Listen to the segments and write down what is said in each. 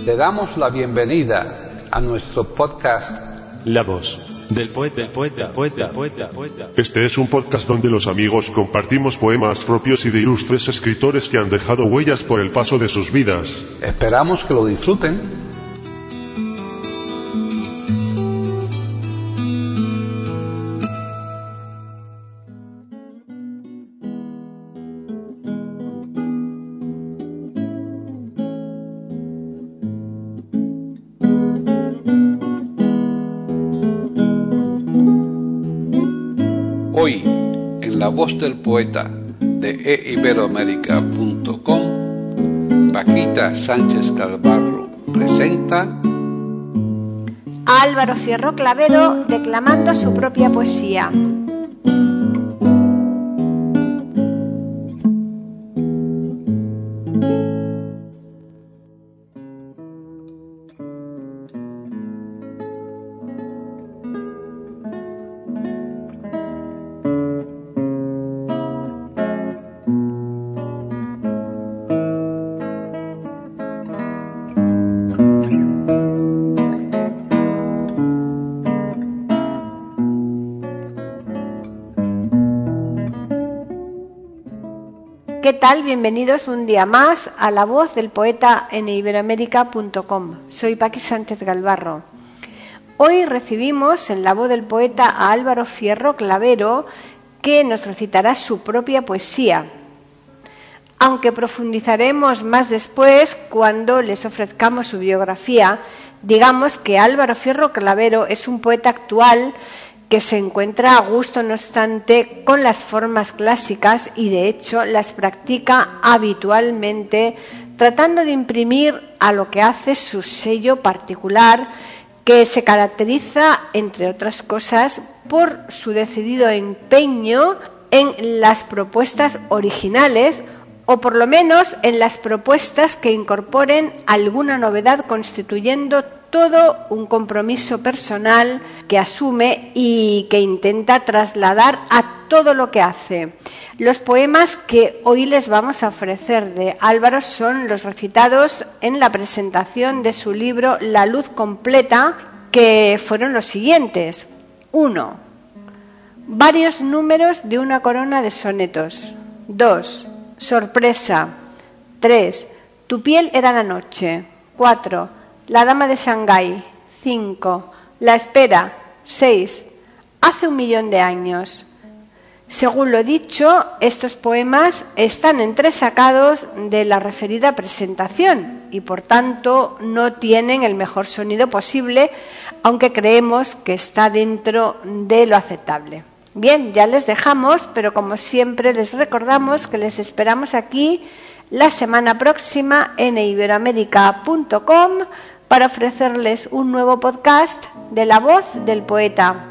Le damos la bienvenida a nuestro podcast La voz del poeta. Este es un podcast donde los amigos compartimos poemas propios y de ilustres escritores que han dejado huellas por el paso de sus vidas. Esperamos que lo disfruten. Hoy, en La Voz del Poeta de eiberoamerica.com, Paquita Sánchez Calvarro presenta a Álvaro Fierro Clavero declamando su propia poesía. ¿Qué tal? Bienvenidos un día más a La Voz del Poeta en eiberoamerica.com. Soy Paqui Sánchez Calvarro. Hoy recibimos en La Voz del Poeta a Álvaro Fierro Clavero, que nos recitará su propia poesía. Aunque profundizaremos más después cuando les ofrezcamos su biografía, digamos que Álvaro Fierro Clavero es un poeta actual que se encuentra a gusto, no obstante, con las formas clásicas y, de hecho, las practica habitualmente, tratando de imprimir a lo que hace su sello particular, que se caracteriza, entre otras cosas, por su decidido empeño en las propuestas originales, o por lo menos en las propuestas que incorporen alguna novedad, constituyendo todo un compromiso personal que asume y que intenta trasladar a todo lo que hace. Los poemas que hoy les vamos a ofrecer de Álvaro son los recitados en la presentación de su libro La Luz Completa, que fueron los siguientes. 1. Varios números de una corona de sonetos. 2. Sorpresa. 3. Tu piel era la noche. 4. La dama de Shanghái. 5. La espera. 6. Hace 1.000.000 de años. Según lo dicho, estos poemas están entresacados de la referida presentación y, por tanto, no tienen el mejor sonido posible, aunque creemos que está dentro de lo aceptable. Bien, ya les dejamos, pero como siempre les recordamos que les esperamos aquí la semana próxima en eiberoamerica.com para ofrecerles un nuevo podcast de La Voz del Poeta.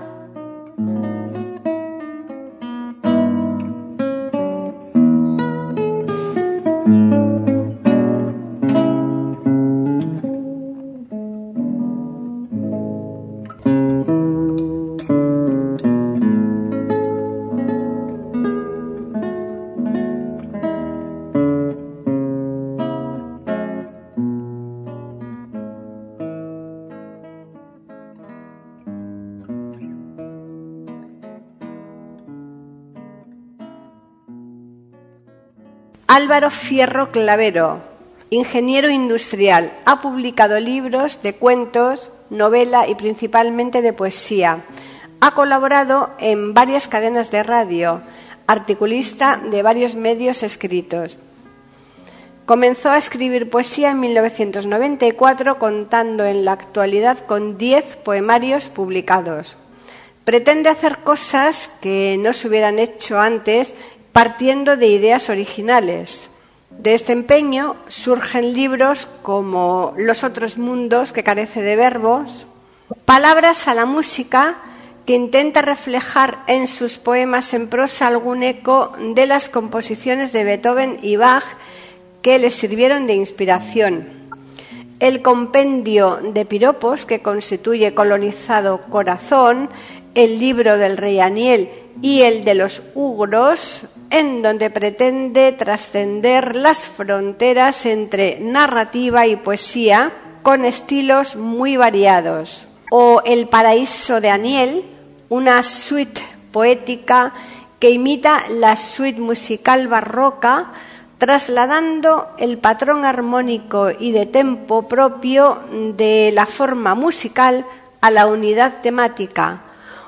Álvaro Fierro Clavero, ingeniero industrial, ha publicado libros de cuentos, novela y principalmente de poesía. Ha colaborado en varias cadenas de radio, articulista de varios medios escritos. Comenzó a escribir poesía en 1994, contando en la actualidad con 10 poemarios publicados. Pretende hacer cosas que no se hubieran hecho antes, partiendo de ideas originales. De este empeño surgen libros como Los otros mundos, que carece de verbos, Palabras a la música, que intenta reflejar en sus poemas en prosa algún eco de las composiciones de Beethoven y Bach que les sirvieron de inspiración. El compendio de piropos, que constituye Colonizado Corazón, el libro del rey Aniel y el de los Ugros, en donde pretende trascender las fronteras entre narrativa y poesía, con estilos muy variados. O El paraíso de Aniel, una suite poética que imita la suite musical barroca, trasladando el patrón armónico y de tempo propio de la forma musical a la unidad temática.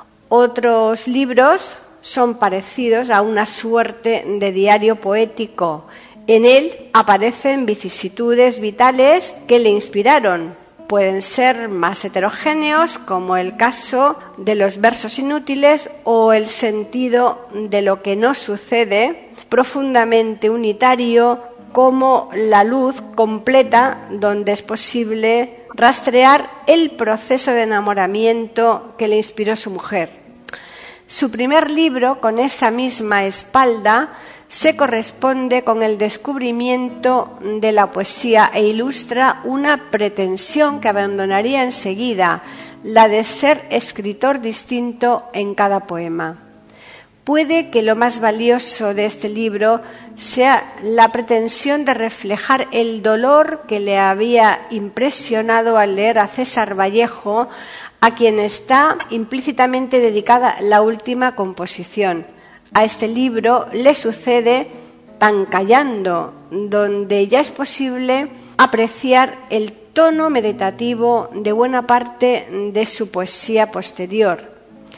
Otros libros son parecidos a una suerte de diario poético. En él aparecen vicisitudes vitales que le inspiraron. Pueden ser más heterogéneos, como el caso de los versos inútiles, o el sentido de lo que no sucede, profundamente unitario, como La luz completa, donde es posible rastrear el proceso de enamoramiento que le inspiró su mujer. Su primer libro, Con esa misma espalda, se corresponde con el descubrimiento de la poesía e ilustra una pretensión que abandonaría enseguida, la de ser escritor distinto en cada poema. Puede que lo más valioso de este libro sea la pretensión de reflejar el dolor que le había impresionado al leer a César Vallejo, a quien está implícitamente dedicada la última composición. A este libro le sucede Tancallando, donde ya es posible apreciar el tono meditativo de buena parte de su poesía posterior.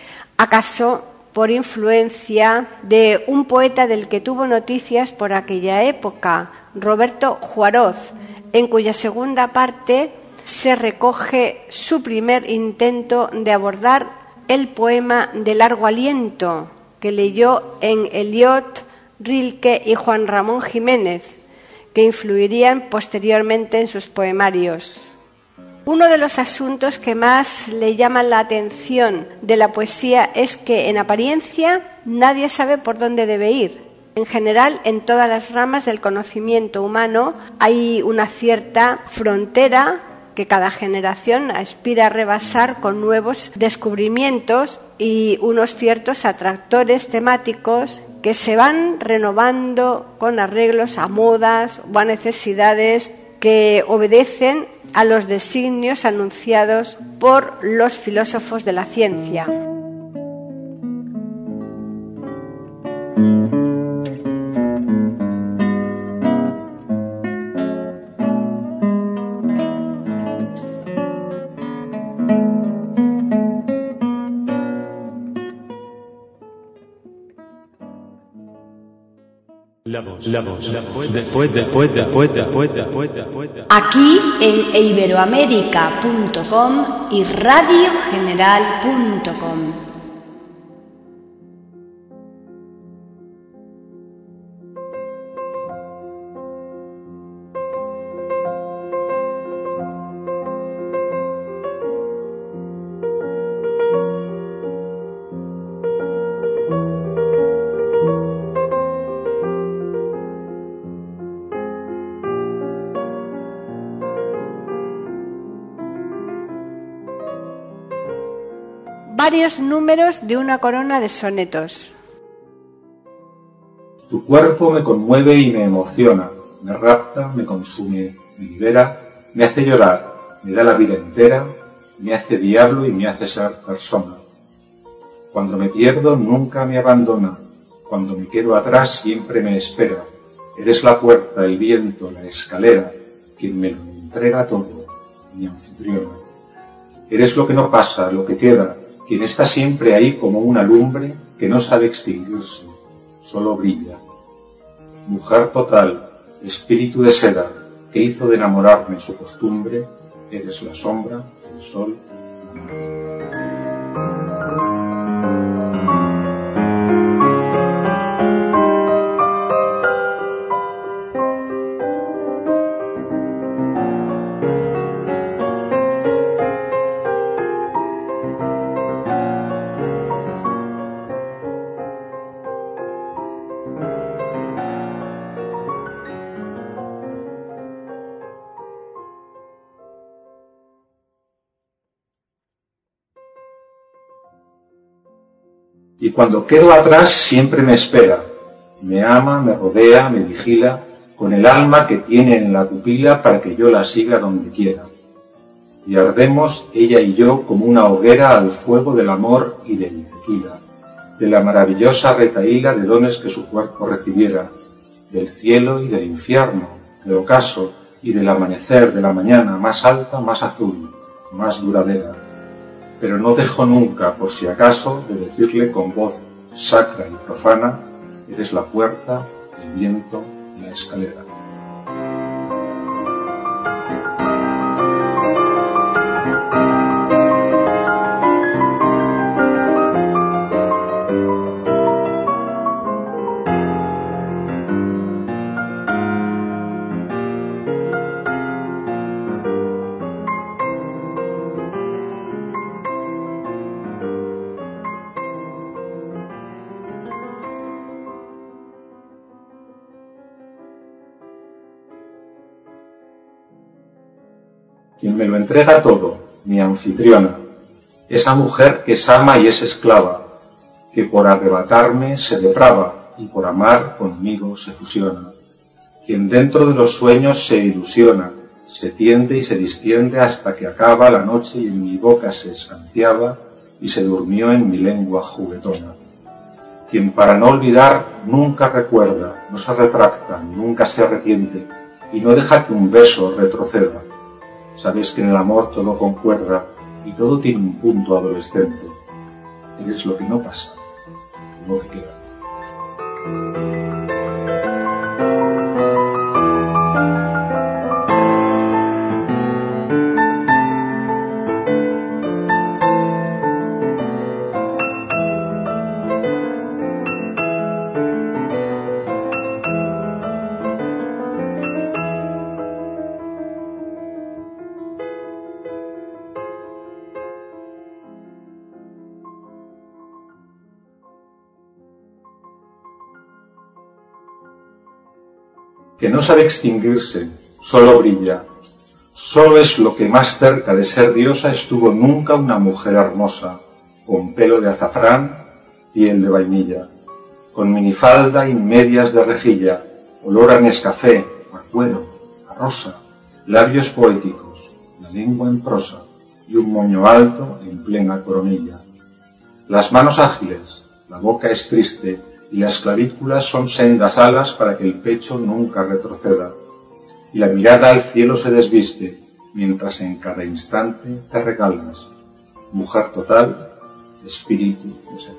¿Acaso por influencia de un poeta del que tuvo noticias por aquella época, Roberto Juarós, en cuya segunda parte se recoge su primer intento de abordar el poema de largo aliento que leyó en Eliot, Rilke y Juan Ramón Jiménez, que influirían posteriormente en sus poemarios. Uno de los asuntos que más le llaman la atención de la poesía es que, en apariencia, nadie sabe por dónde debe ir. En general, en todas las ramas del conocimiento humano hay una cierta frontera que cada generación aspira a rebasar con nuevos descubrimientos y unos ciertos atractores temáticos que se van renovando con arreglos a modas o a necesidades que obedecen a los designios anunciados por los filósofos de la ciencia. Aquí en iberoamerica.com y radiogeneral.com. Varios números de una corona de sonetos. Tu cuerpo me conmueve y me emociona, me rapta, me consume, me libera, me hace llorar, me da la vida entera, me hace diablo y me hace ser persona. Cuando me pierdo nunca me abandona, cuando me quedo atrás siempre me espera. Eres la puerta, el viento, la escalera, quien me lo entrega todo, mi anfitriona. Eres lo que no pasa, lo que queda, quien está siempre ahí como una lumbre que no sabe extinguirse, solo brilla. Mujer total, espíritu de seda, que hizo de enamorarme su costumbre, eres la sombra, el sol, la mar. Y cuando quedo atrás siempre me espera, me ama, me rodea, me vigila, con el alma que tiene en la pupila para que yo la siga donde quiera. y ardemos ella y yo como una hoguera al fuego del amor y del tequila, de la maravillosa retahíla de dones que su cuerpo recibiera, del cielo y del infierno, del ocaso y del amanecer de la mañana más alta, más azul, más duradera. Pero no dejo nunca, por si acaso, de decirle con voz sacra y profana: eres la puerta, el viento y la escalera. Quien me lo entrega todo, mi anfitriona, esa mujer que es ama y es esclava, que por arrebatarme se deprava y por amar conmigo se fusiona, quien dentro de los sueños se ilusiona, se tiende y se distiende hasta que acaba la noche y en mi boca se sanciaba y se durmió en mi lengua juguetona, quien para no olvidar nunca recuerda, no se retracta, nunca se arrepiente y no deja que un beso retroceda. Sabes que en el amor todo concuerda y todo tiene un punto adolescente. Eres lo que no pasa, lo que queda. Que no sabe extinguirse, solo brilla. Solo es lo que más cerca de ser diosa estuvo nunca una mujer hermosa, con pelo de azafrán, piel de vainilla, con minifalda y medias de rejilla, olor a Nescafé, a cuero, a rosa, labios poéticos, la lengua en prosa y un moño alto en plena coronilla. Las manos ágiles, la boca es triste, y las clavículas son sendas alas para que el pecho nunca retroceda, y la mirada al cielo se desviste, mientras en cada instante te regalas, mujer total, espíritu de ser.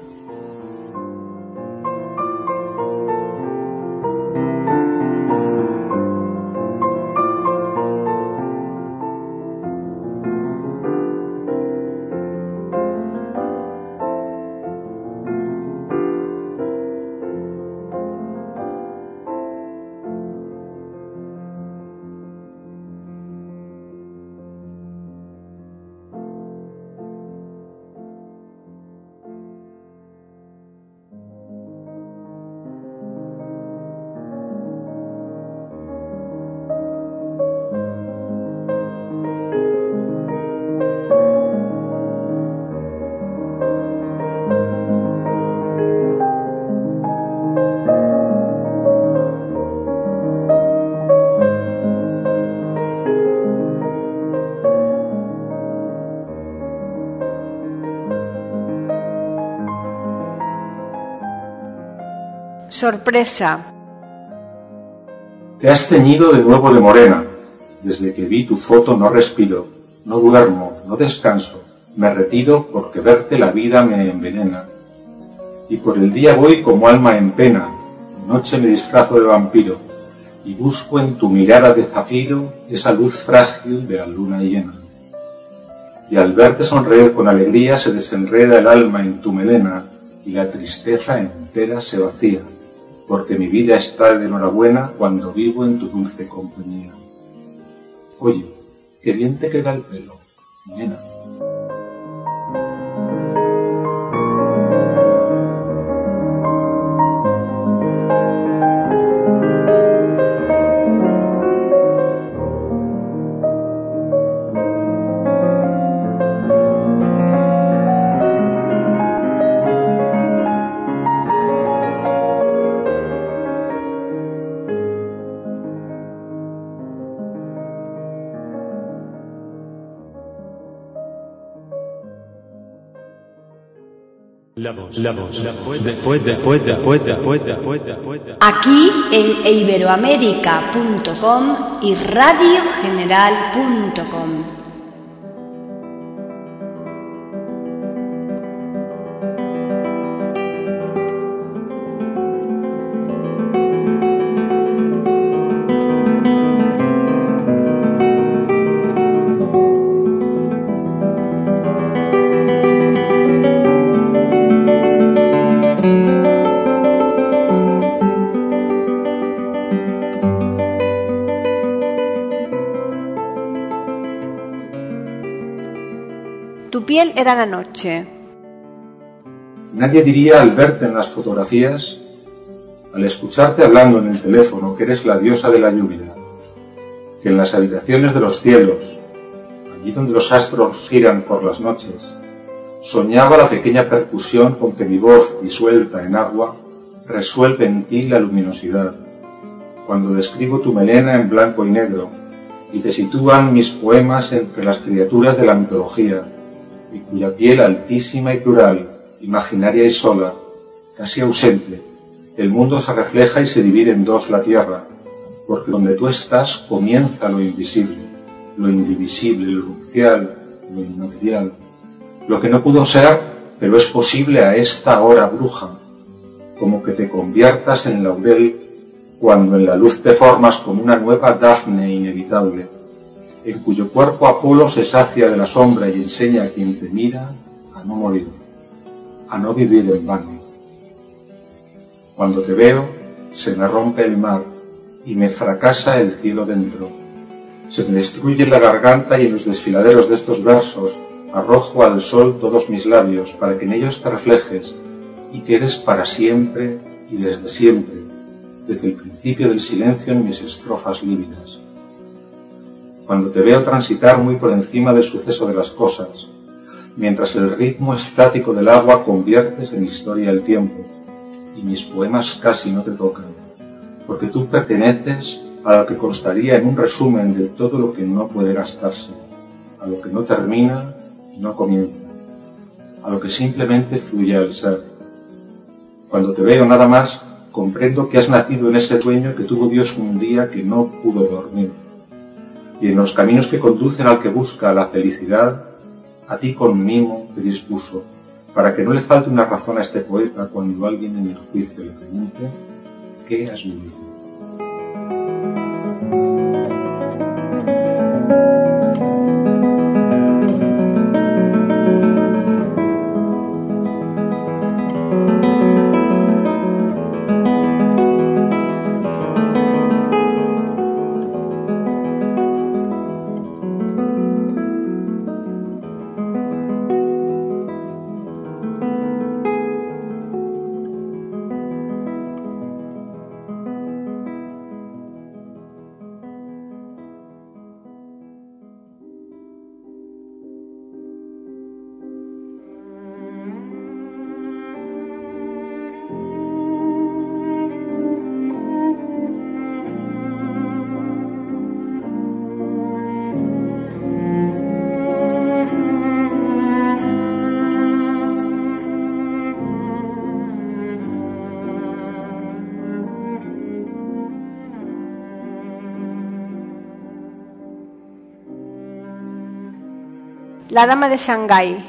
Sorpresa. Te has teñido de nuevo de morena. Desde que vi tu foto no respiro, no duermo, no descanso, me retiro porque verte la vida me envenena. Y por el día voy como alma en pena, de noche me disfrazo de vampiro, y busco en tu mirada de zafiro esa luz frágil de la luna llena. Y al verte sonreír con alegría se desenreda el alma en tu melena, y la tristeza entera se vacía, porque mi vida está de enhorabuena cuando vivo en tu dulce compañía. Oye, qué bien te queda el pelo, nena. del poeta. Aquí en iberoamerica.com y radiogeneral.com. Tu piel era la noche. Nadie diría al verte en las fotografías, al escucharte hablando en el teléfono, que eres la diosa de la lluvia, que en las habitaciones de los cielos, allí donde los astros giran por las noches, soñaba la pequeña percusión con que mi voz, disuelta en agua, resuelve en ti la luminosidad, cuando describo tu melena en blanco y negro, y te sitúan mis poemas entre las criaturas de la mitología, y cuya piel altísima y plural, imaginaria y sola, casi ausente, el mundo se refleja y se divide en dos la tierra, porque donde tú estás comienza lo invisible, lo indivisible, lo nupcial, lo inmaterial, lo que no pudo ser, pero es posible a esta hora bruja, como que te conviertas en laurel cuando en la luz te formas como una nueva Dafne inevitable, en cuyo cuerpo Apolo se sacia de la sombra y enseña a quien te mira a no morir, a no vivir en vano. Cuando te veo, se me rompe el mar y me fracasa el cielo dentro. Se me destruye la garganta y en los desfiladeros de estos versos arrojo al sol todos mis labios para que en ellos te reflejes y quedes para siempre y desde siempre, desde el principio del silencio en mis estrofas lívidas. Cuando te veo transitar muy por encima del suceso de las cosas, mientras el ritmo estático del agua conviertes en historia el tiempo, y mis poemas casi no te tocan, porque tú perteneces a lo que constaría en un resumen de todo lo que no puede gastarse, a lo que no termina y no comienza, a lo que simplemente fluye al ser. Cuando te veo nada más, comprendo que has nacido en ese sueño que tuvo Dios un día que no pudo dormir, y en los caminos que conducen al que busca la felicidad, a ti con mimo te dispuso, para que no le falte una razón a este poeta cuando alguien en el juicio le pregunte ¿qué has vivido? La dama de Shanghái.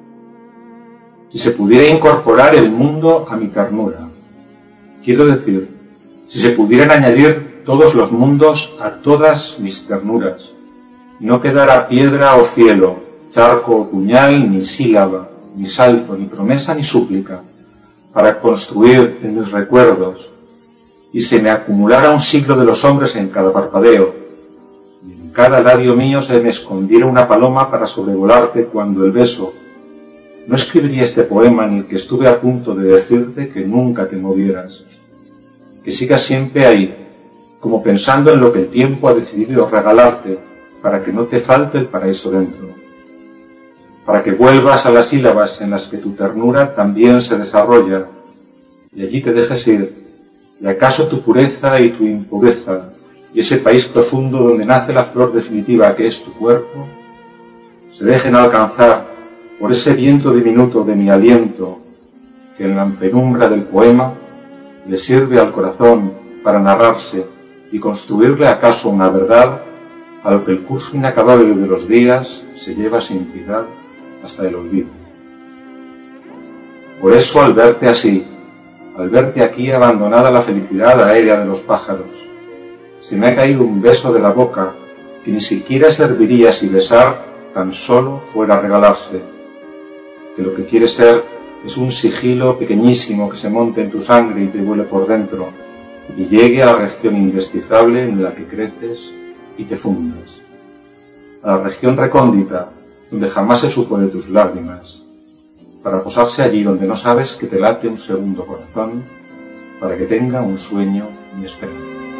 Si se pudiera incorporar el mundo a mi ternura, quiero decir, si se pudieran añadir todos los mundos a todas mis ternuras, no quedara piedra o cielo, charco o puñal, ni sílaba, ni salto, ni promesa, ni súplica, para construir en mis recuerdos, y se me acumulara un siglo de los hombres en cada parpadeo, y en cada labio mío se me escondiera una paloma para sobrevolarte cuando el beso. No escribiría este poema en el que estuve a punto de decirte que nunca te movieras, que sigas siempre ahí, como pensando en lo que el tiempo ha decidido regalarte, para que no te falte el paraíso dentro, para que vuelvas a las sílabas en las que tu ternura también se desarrolla, y allí te dejes ir, y acaso tu pureza y tu impureza, y ese país profundo donde nace la flor definitiva que es tu cuerpo, se dejen alcanzar por ese viento diminuto de mi aliento, que en la penumbra del poema le sirve al corazón para narrarse y construirle acaso una verdad a lo que el curso inacabable de los días se lleva sin piedad hasta el olvido. Por eso al verte así, al verte aquí abandonada la felicidad aérea de los pájaros, se me ha caído un beso de la boca que ni siquiera serviría si besar tan solo fuera a regalarse, que lo que quiere ser es un sigilo pequeñísimo que se monte en tu sangre y te vuele por dentro y llegue a la región indescifrable en la que creces y te fundas, a la región recóndita donde jamás se supo de tus lágrimas, para posarse allí donde no sabes que te late un segundo corazón, para que tenga un sueño y esperanza.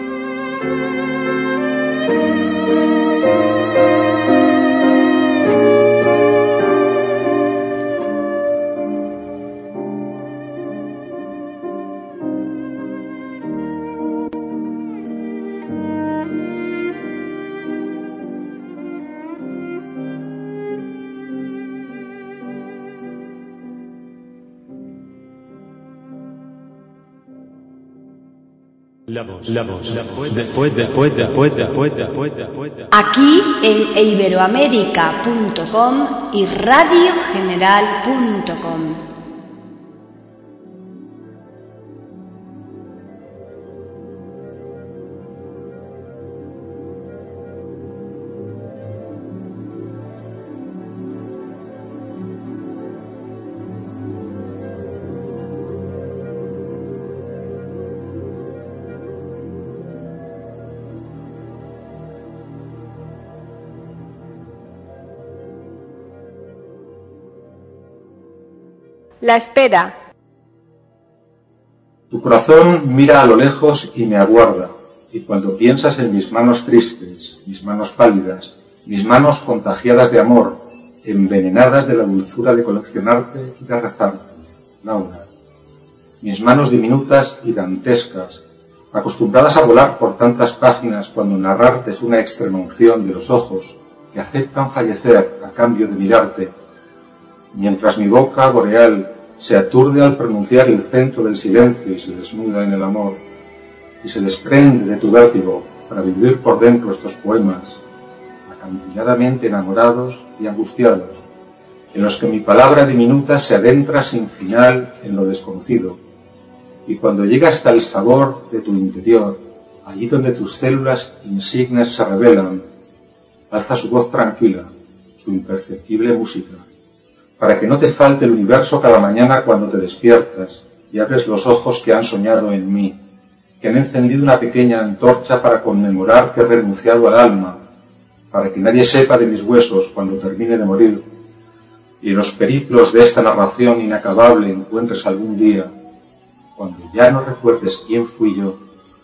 La voz del poeta. Aquí en iberoamerica.com y radiogeneral.com. La espera. Tu corazón mira a lo lejos y me aguarda, y cuando piensas en mis manos tristes, mis manos pálidas, mis manos contagiadas de amor, envenenadas de la dulzura de coleccionarte y de rezarte, Laura, mis manos diminutas y dantescas, acostumbradas a volar por tantas páginas cuando narrarte es una extremaunción de los ojos que aceptan fallecer a cambio de mirarte, mientras mi boca boreal se aturde al pronunciar el centro del silencio y se desnuda en el amor, y se desprende de tu vértigo para vivir por dentro estos poemas, acantiladamente enamorados y angustiados, en los que mi palabra diminuta se adentra sin final en lo desconocido, y cuando llega hasta el sabor de tu interior, allí donde tus células insignes se revelan, alza su voz tranquila, su imperceptible música, para que no te falte el universo cada mañana cuando te despiertas y abres los ojos que han soñado en mí, que han encendido una pequeña antorcha para conmemorar que he renunciado al alma, para que nadie sepa de mis huesos cuando termine de morir, y en los periplos de esta narración inacabable encuentres algún día, cuando ya no recuerdes quién fui yo,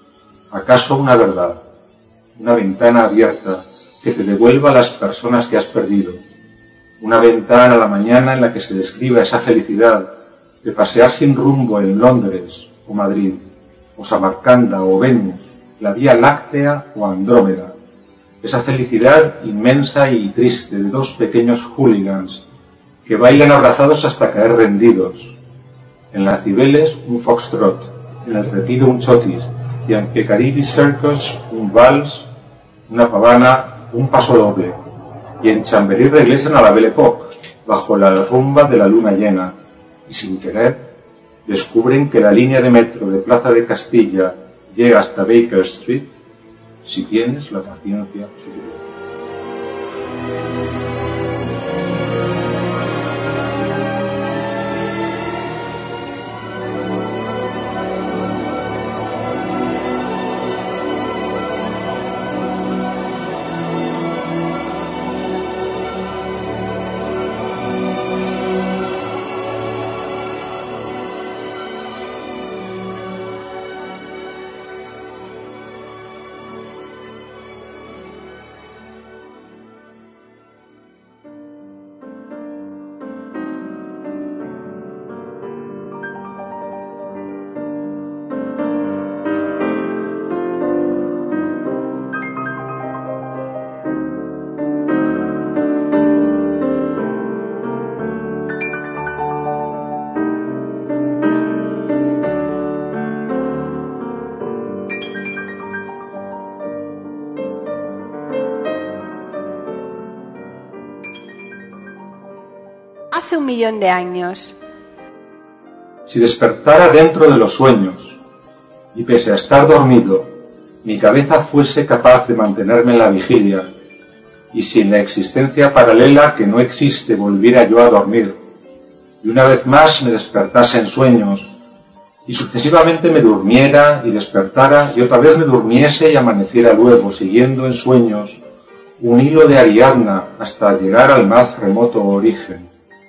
acaso una verdad, una ventana abierta que te devuelva a las personas que has perdido, una ventana a la mañana en la que se describa esa felicidad de pasear sin rumbo en Londres o Madrid, o Samarcanda o Venus, la Vía Láctea o Andrómeda, esa felicidad inmensa y triste de dos pequeños hooligans que bailan abrazados hasta caer rendidos, en la Cibeles un foxtrot, en el Retiro un chotis y en Piccadilly Circus un vals, una pavana, un paso doble, y en Chamberí regresan a la Belle Époque, bajo la rumba de la luna llena, y sin querer descubren que la línea de metro de Plaza de Castilla llega hasta Baker Street, si tienes la paciencia suficiente. hace 1.000.000 de años. Si despertara dentro de los sueños, y pese a estar dormido, mi cabeza fuese capaz de mantenerme en la vigilia, y si en la existencia paralela que no existe volviera yo a dormir, y una vez más me despertase en sueños, y sucesivamente me durmiera y despertara, y otra vez me durmiese y amaneciera luego, siguiendo en sueños un hilo de Ariadna hasta llegar al más remoto origen.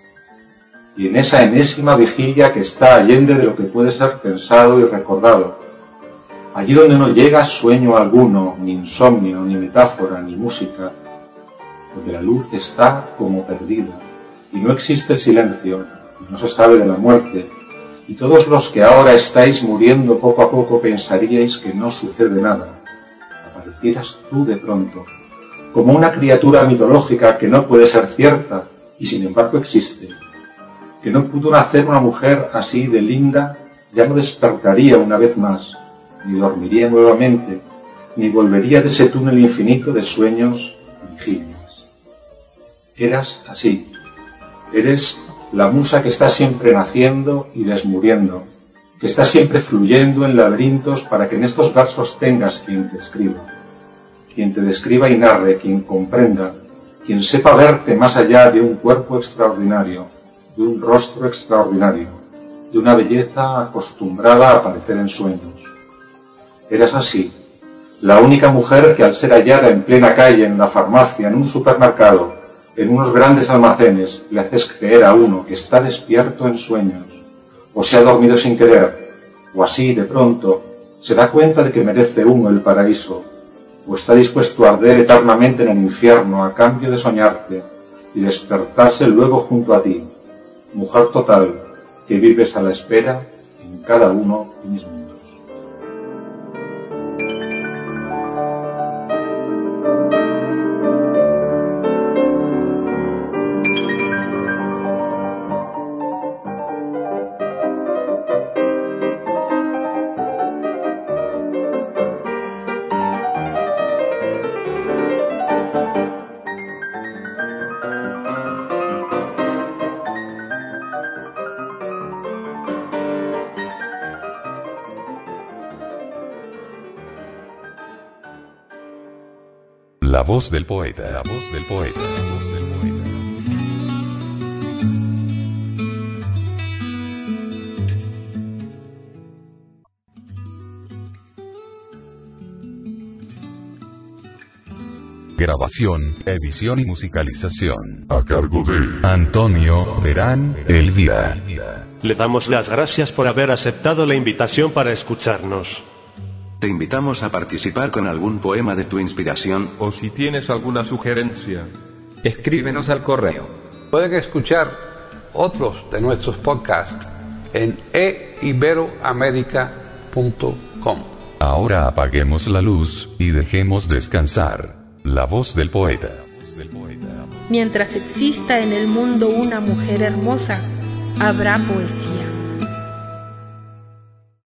Y en esa enésima vigilia que está allende de lo que puede ser pensado y recordado, allí donde no llega sueño alguno, ni insomnio, ni metáfora, ni música, donde la luz está como perdida, y no existe el silencio, y no se sabe de la muerte, y todos los que ahora estáis muriendo poco a poco pensaríais que no sucede nada. Aparecieras tú de pronto, como una criatura mitológica que no puede ser cierta, y sin embargo existe. Que no pudo nacer una mujer así de linda, ya no despertaría una vez más, ni dormiría nuevamente, ni volvería de ese túnel infinito de sueños y vigilias. Eras así. Eres la musa que está siempre naciendo y desmuriendo, que está siempre fluyendo en laberintos para que en estos versos tengas quien te escriba, quien te describa y narre, quien comprenda, quien sepa verte más allá de un cuerpo extraordinario, de un rostro extraordinario, de una belleza acostumbrada a aparecer en sueños. Eras así, la única mujer que al ser hallada en plena calle, en la farmacia, en un supermercado, en unos grandes almacenes, le haces creer a uno que está despierto en sueños, o se ha dormido sin querer, o así, de pronto, se da cuenta de que merece uno el paraíso, o está dispuesto a arder eternamente en el infierno a cambio de soñarte y despertarse luego junto a ti, mujer total, que vives a la espera en cada uno de mis mundos. La voz del poeta, la voz del poeta, la voz del poeta. Grabación, edición y musicalización A cargo de Antonio Verán Elvira. Le damos las gracias por haber aceptado la invitación para escucharnos. Te invitamos a participar con algún poema de tu inspiración. O si tienes alguna sugerencia, escríbenos al correo. Pueden escuchar otros de nuestros podcasts en eiberoamerica.com. Ahora apaguemos la luz y dejemos descansar la voz del poeta. Mientras exista en el mundo una mujer hermosa, habrá poesía.